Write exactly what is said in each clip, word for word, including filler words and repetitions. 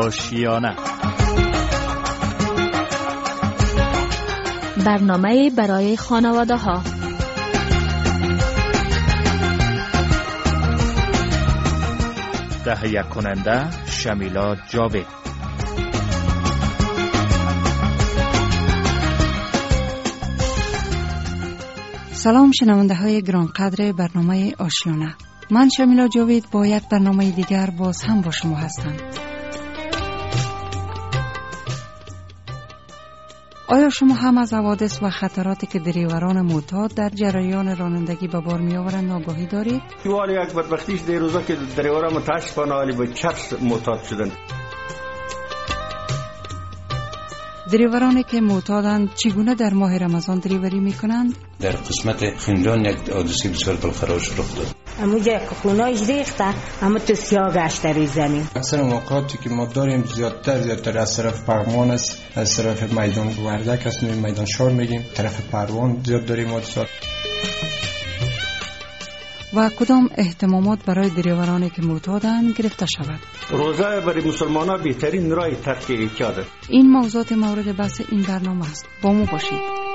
آشیانه، برنامه برای خانواده ها. تهیه کننده شمیلا جاوید. سلام شنونده های گرانقدر برنامه آشیانه. من شمیلا جاوید با یک برنامه دیگر باز هم با شما هستم. آیا شما هم از حوادث و خطراتی که دریوران معتاد در جریان رانندگی به بار می آورند آگاهی دارید؟ والا یک بدبختیش در روزا که دریوران متاسفانه حالی به چرس معتاد شدن. دریورانی که معتادند چگونه در ماه رمضان دریوری می کنند؟ در قسمت خندان یک حادثه بسیار دلخراش رخ داد. اما جایی که خونه‌اش ریخته اما تو سیاه گشته روی زمین. اکثر موقعاتی که ما داریم زیادتر زیادتر از طرف پروان است، از طرف میدان وردک است، میدان شار میگیم، طرف پروان زیاد داریم حادثات. و کدام اهتمامات برای دریورانی که معتادند گرفته شود؟ روزه برای مسلمانان بهترین راه ترک اعتیاد. این موضوعات مورد بحث این برنامه است. با ما باشید.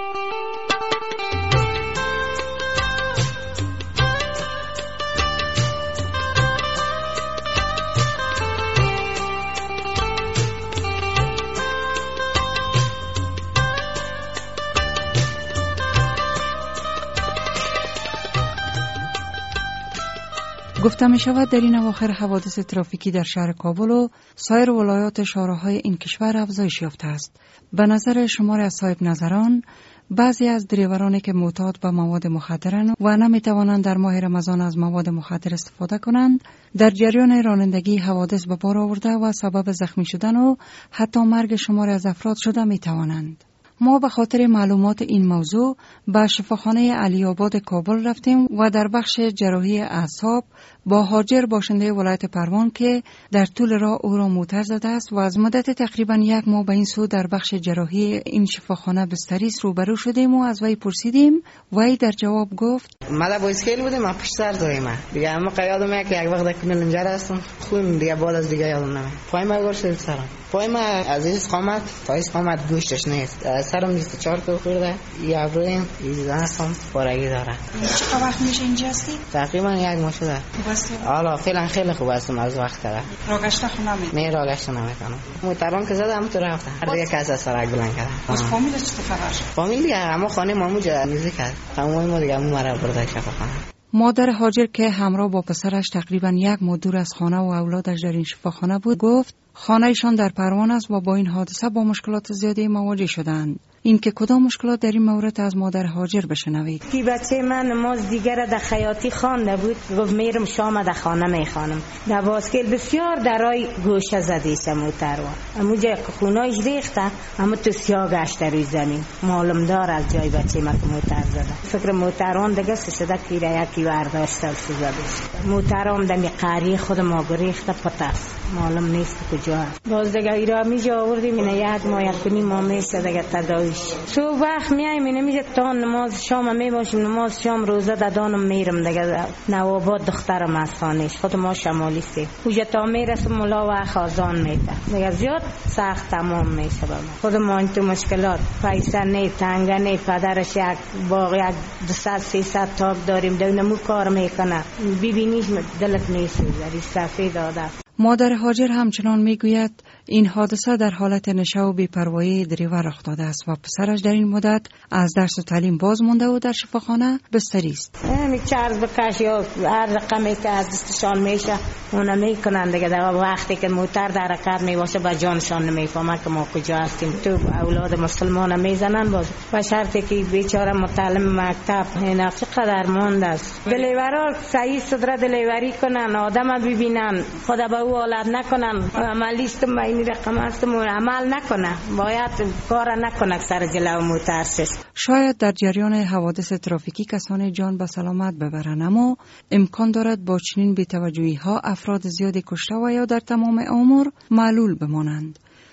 گفته می شود در این اواخر حوادث ترافیکی در شهر کابل و سایر ولایات شهرهای این کشور افزایش یافته است. به نظر شماری از صاحب نظران، بعضی از دریورانی که معتاد به مواد مخدرند و نمی توانند در ماه رمضان از مواد مخدر استفاده کنند، در جریان رانندگی حوادث به بار آورده و سبب زخمی شدن و حتی مرگ شماری از افراد شده می توانند. ما به خاطر معلومات این موضوع به شفاخانه علی آباد کابل رفتیم و در بخش جراحی اعصاب با هاجر باشنده ولایت پروان که در طول راه او را موتر زده است و از مدت تقریبا یک ماه به این سو در بخش جراحی این شفاخانه بستریست روبرو شدیم و از وی پرسیدیم. وی در جواب گفت: ما با اسکیل بودیم، ما پشت سر داریم دیگه. اما قیادم یک یک وقت کنن اینجا هستم خون دیگه بعد از دیگه یادم نمیاد. پای ما گرسید سرم. پای ما از این قامت تا این قامت گوشتش نیست. سرم بیست و چهار تا خورده. یا رویم ایزدانم پارگی داره. چقدر وقت میشه اینجا هستی؟ تقریبا یک ماه شده. حالا فعلا خیلی خوب هستم از وقت داره. راگشته خونه می؟ نه راگشته نمیکنم. موتران که زدم تو رفتم. هر دیگه کس از سرک بلند کردم. از فامیل چه خبر؟ فامیل دیگه اما خانه مامو جا میزی کرد. تمام ما دیگه مو مرا برده شفاخانه. مادر هاجر که همراه با پسرش تقریبا یک ماه دور از خانه و اولادش در این شفاخانه بود گفت خانه‌شان در پروان است و با این حادثه با مشکلات زیادی مواجه شدند. این که کدام مشکلات در این مورد از مادر هاجر بشنوید. کی بچه من نماز دیگر در خیاطی خوانده بود، گفت میرم شام در خانه میخوانم. در باسکل بسیار درای گوشه زده سموتروان. اما جای خونه‌اش ریخته اما تو سیاه گشته روی زمین. معلوم دار از جای بچه من موتر زده. فکر موتران دیگه شده که یکی برداشته شده. موترام دمی قاری خود ما گریخته پتاس. معلوم نیست کجا. باز دیگه ایرا میجا آوردیم اینا یک ما یک کنیم ما میشه دیگه تداویش. تو وقت میایم نمیشه تا نماز شام میباشیم، نماز شام روزه دادانم میرم دیگه. نواباد دخترم از خانهش خود ما شمالیستی. کجا تا میرسم مولا و خازان میده. دیگه زیاد سخت تمام میشه با ما. خود ما این تو مشکلات پیسه نه تنگه نه پدرش یک باقی یک دویست سیصد تاک داریم دونمو کار میکنه. ببینیش دلت میسوزه سفید داده. مادر هاجر همچنان میگوید این حادثه در حالت نشه و بی‌پروایی دریور رخ داده است و پسرش در این مدت از درس و تعلیم باز مانده و در شفاخانه بستری است. همین چارز بکش یا هر رقمی که از دستشان میشه اونا میکنن دیگه. در وقتی که موتر در حرکت میباشه با جانشان نمیفهمن که ما کجا هستیم. تو اولاد مسلمان میزنن باز و شرطی که بیچاره متعلم مکتب اینا چقدر مونده است. دلیورا صحیح صدر دلیوری کنن، آدم ببینن، خدا به او حالت نکنن. عملیست ما این رقم هستم عمل نکنه، باید کار نکنه سر جلو موتر شست. شاید در جریان حوادث ترافیکی کسانی جان به سلامت ببرند، اما امکان دارد با چنین بی‌توجهی ها افراد زیادی کشته و یا در تمام عمر معلول بمانند.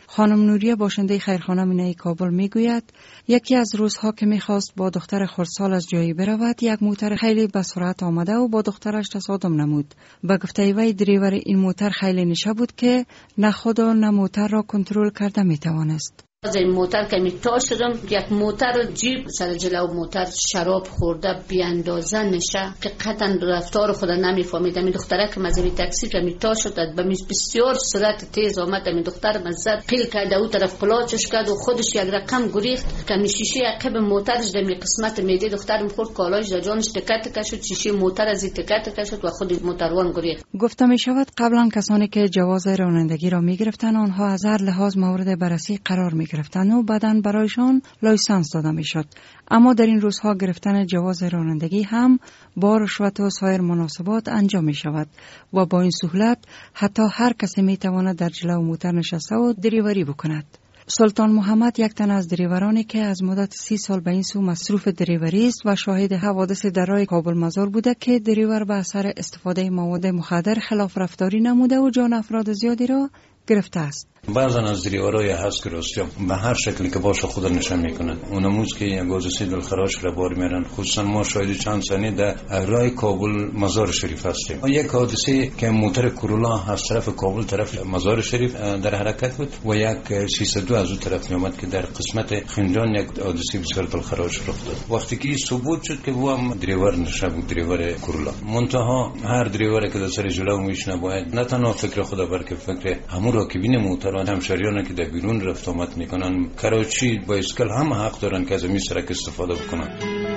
خانم نوریه باشنده خیرخانه مینای کابل میگوید یکی از روزها که میخواست با دختر خردسال از جایی برود، یک موتر خیلی به سرعت آمده و با دخترش تصادم نمود. به گفته وی دریور این موتر خیلی نشه بود که نه خود و نه موتر را کنترل کرده میتوانست. از این موتر که می تا شدم، یک موتر جیب سر جلو موتر شراب خورده بی اندازه نشه که قطعا رفتار خود نمیفهمیدم. این دختره که مزوی تاکسی که می تا شد به بسیار سرعت تیز آمد، این دختر مزد قیل کرده او طرف قلاچش کرد و خودش یک رقم گریخت که می شیشه عقب موترش در می قسمت میده دختر میخورد کالاش در جانش تکت کشید، شیشه موتر از این تکت کشید و خود موتروان گریخت. گفته می شود قبلا کسانی که جواز رانندگی را می گرفتن آنها از هر لحاظ مورد بررسی قرار می گرفتند و بعداً برایشان لایسنس داده می شد. اما در این روزها گرفتن جواز رانندگی هم با رشوت و سایر مناسبات انجام می شود و با این سهولت حتی هر کسی می تواند در جلو موتر نشسته و دریوری بکند. سلطان محمد یک تن از دریورانی که از مدت سی سال به این سو مصروف دریوری است و شاهد حوادث در راه کابل مزار بوده که دریور به اثر استفاده مواد مخدر خلاف رفتاری نموده و جان افراد زیادی را گرفته است. بعضن از دریورای هست که راستیا به هر شکلی که باشه خود نشان میکنن. اونموز که یک حادثه دلخراش را بار میارن. خصوصا ما شاهد چند سنه در راه کابل مزار شریف هستیم. یک حادثه که موتر کورولا از طرف کابل طرف مزار شریف در حرکت بود و یک سیصد و دو از اون طرف میومد که در قسمت خنجان یک حادثه بسیار دلخراش رخ داد. وقتی که ثبوت شد که او هم دریور نشه بود، دریور کورولا. منتها هر دریوری که در سر جلو میشنه باید نه تنها فکر خود بلکه فکر همون راکبین موتر و همشهریان که در بیرون رفت آمد میکنن، کراچی با اسکل هم حق دارن که از این سرک استفاده بکنن.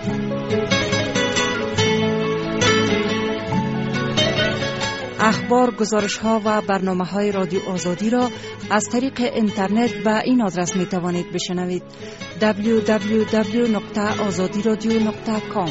اخبار، گزارش‌ها و برنامه‌های رادیو آزادی را از طریق اینترنت به این آدرس می‌توانید بشنوید: دبلیو دبلیو دبلیو نقطه آزادی رادیو نقطه کام.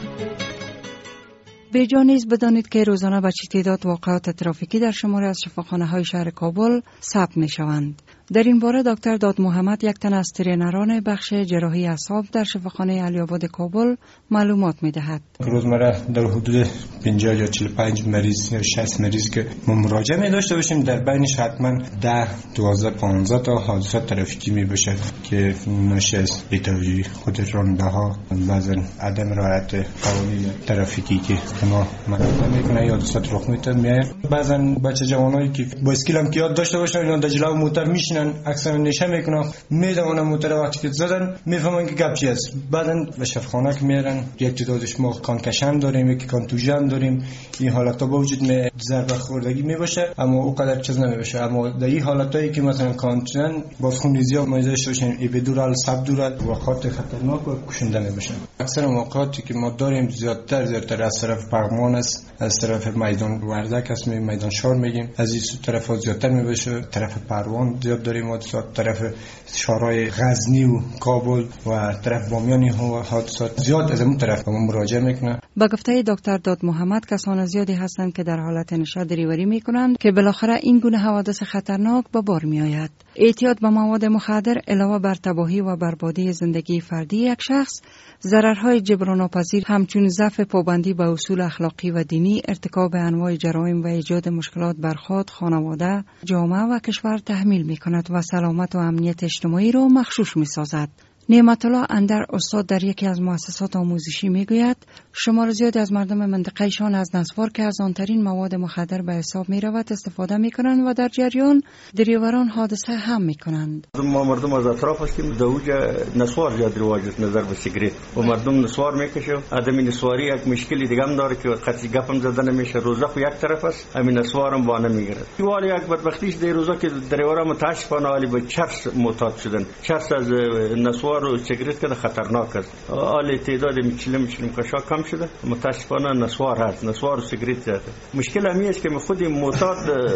به جا نیز بدانید که روزانه به چه تعداد واقعات ترافیکی در شماری از شفاخانه‌های شهر کابل ثبت می‌شوند. در این باره دکتر داد محمد، یک تن از ترینران بخش جراحی اعصاب در شفاخانه علی‌آباد کابل معلومات می‌دهد. روزمره در حدود پنجاه یا چهل و پنج مریض یا شصت مریض که ما مراجعه می داشته باشیم، در بینش حتما ده، دوازده، پانزده تا حادثه ترافیکی می باشد که ناشی از بی‌توجهی خود راننده‌ها، بعضا عدم رعایت قوانین ترافیکی که ما منظم میکنه یا حادثات رخ میده میاد. بعضا بچه جوانایی که با اسکیل هم که یاد داشته باشن اینا در جلو موتر میشینن، اکثرا نشه میکنن، میدونن موتر وقتی که زدن میفهمن که گپ چی است. بعضا به شفاخانه که میارن، یک تعدادش ما کانکشن داریم، یک کانتوژن داریم. این حالتا با وجود می ضربه خوردگی میباشه اما اونقدر چیز نمیباشه. اما در این حالتایی که مثلا کانتوژن بازخونریزی ها مایزش باشن، اپیدورال، سبدورال، واقعات خطرناک و کشنده میباشن. اکثر موقعاتی که ما داریم زیادتر زیادتر از طرف پغمان است، از طرف میدان وردک است، میدان شار میگیم، از این طرف زیادتر میباشه. طرف پروان زیاد داریم، حادثات طرف شهرهای غزنی و کابل و طرف بامیان ها حادثات زیاد از اون طرف ما مراجعه میکنن. با گفته دکتر داد محمد، کسان زیادی هستند که در حالت نشه دریوری میکنند که بالاخره این گونه حوادث خطرناک به بار میآید. اعتیاد به مواد مخدر علاوه بر تباهی و بربادی زندگی فردی یک شخص، ضررهای جبران ناپذیر همچون ضعف پابندی به اصول اخلاقی و دینی، ارتکاب انواع جرایم و ایجاد مشکلات بر خود، خانواده، جامعه و کشور تحمیل میکند و سلامت و امنیت اجتماعی را مغشوش میسازد. نعمت الله اندر، استاد در یکی از مؤسسات آموزشی، میگوید شمار زیادی از مردم منطقهشان از نسوار که از آنترین مواد مخدر به حساب می رود استفاده می کنند و در جریان دریوران حادثه هم می کنند. ما مردم از اطراف هستیم، در اوج نسوار زیاد رواج است نظر به سیگریت و مردم نسوار میکشه. آدمی نسواری یک مشکلی دیگه هم داره که قطعی گپم زدن نمیشه. روزه خو یک طرف است، همین نسوار هم بانه میگیره. دیوال یک بدبختیش در روزا که دریورا متاسفانه علی به چرس معتاد شدن. چرس از نسوار و سیگریت که خطرناک است. عالی تعداد میچلم میچلم کشا کم شده، متاسفانه نسوار هست، نسوار و سیگریت زیاده. مشکل همی است که خود معتاد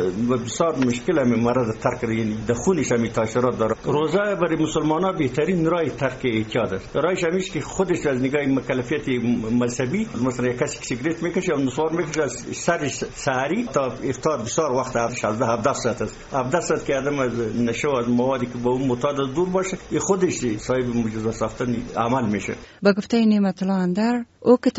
بسیار مشکل همی مرض ترک، یعنی دخولش همی تاثیرات داره. روزه برای مسلمانان بهترین راه ترک اعتیاد است. راهش همیش که خودش از نگاه مکلفیت مذهبی، مثلا یک کسی سیگریت میکشه و نسوار میکشه از سر سحری تا افطار بسیار وقت شازده هفده ساعت است. هفده ساعت که آدم از نشه و از موادی که با اون معتاد دور باشه، خودش صاحب معجزه ساختن عمل میشه. با گفته نعمت الله اندر، او که تا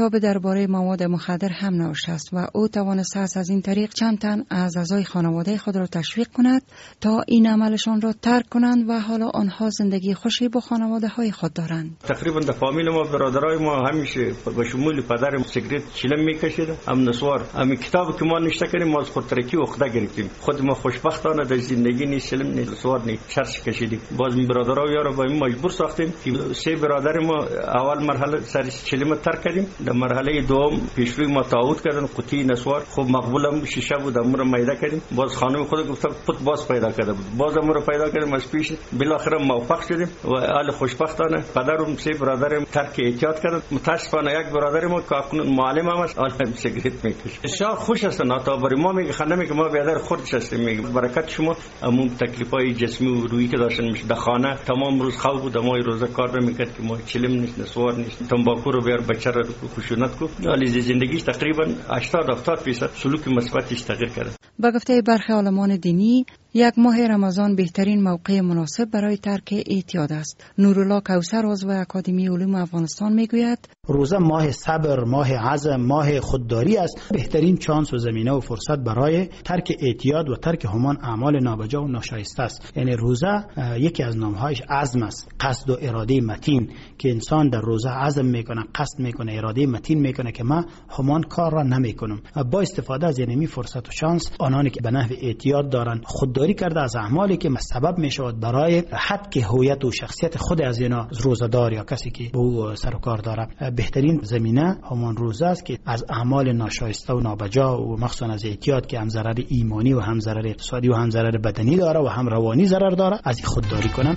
کتاب درباره مواد مخدر هم نوشته است و او توانسته است از این طریق چند تن از اعضای خانواده خود را تشویق کند تا این عملشان را ترک کنند و حالا آنها زندگی خوشی با خانواده های خود دارند. تقریبا در فامیل ما برادرای ما همیشه به شمول پدرم سیگریت چیلم میکشید، هم نسوار. همین کتاب که ما نشته کردیم ما از خود ترکی اخدا گرفتیم. خود ما خوشبختانه در زندگی نیست چیلم نیست نسوار نیست چرش کشیدیم. باز می برادرای یارو با این مجبور ساختیم که سه برادر ما اول مرحله سر چیلم ترک کردیم، در مرحله دوم پیشروی ما تعهد کردن قطعی نسوار. خب مقبولم شیشه بود امر میده کردیم. باز خانم خود گفت خود باز پیدا کرده بود، باز امر پیدا کردیم از پیش بالاخره موفق شدیم و حال خوشبختانه پدرم سه برادرم ترک احتیاط کردن. متاسفانه یک برادر ما که معلم هم است حالا سیگریت میکشه. شاه خوش هستن تا برای ما میگه خانم که ما بیادر خودش هستیم، میگه برکت شما همون تکلیفای جسمی و روحی که داشتن میشه در خانه تمام روز خواب بود، ما روزه کار نمیکرد که ما چلم نیست نسوار نیست تنباکو رو بیار بچه رو خشونت کو. حالی زندگیش تقریبا هشتاد هفتاد درصد سلوک مثبتش تغییر کرده. با گفته برخی عالمان دینی یک ماه رمضان بهترین موقع مناسب برای ترک اعتیاد است. نورالله کوثر عضو اکادمی علوم افغانستان میگوید روزه ماه صبر، ماه عزم، ماه خودداری است. بهترین چانس و زمینه و فرصت برای ترک اعتیاد و ترک همان اعمال نابجا و ناشایسته است. یعنی روزه یکی از نامهایش عزم است، قصد و اراده متین که انسان در روزه عزم میکنه، قصد میکنه، اراده متین میکنه که من همان کار را نمیکنم. با استفاده از یعنی فرصت و شانس آنانی که به نحو اعتیاد دارند خودداری کرده از اعمالی که سبب میشود برای حد هویت و شخصیت خود از اینا روزدار یا کسی که به او سر و کار داره. بهترین زمینه همان روزه است که از اعمال ناشایسته و نابجا و مخصوصا از اعتیاد که هم ضرر ایمانی و هم ضرر اقتصادی و هم ضرر بدنی داره و هم روانی ضرر داره از خودداری کنن.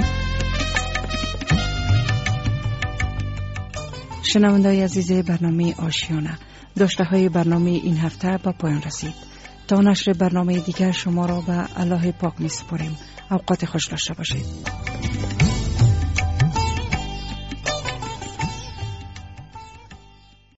شنونده‌های عزیز برنامه آشیانه، داشته های برنامه این هفته با پایان رسید. تا نشر برنامه دیگر شما را به الله پاک می سپاریم. اوقات خوش داشته باشید.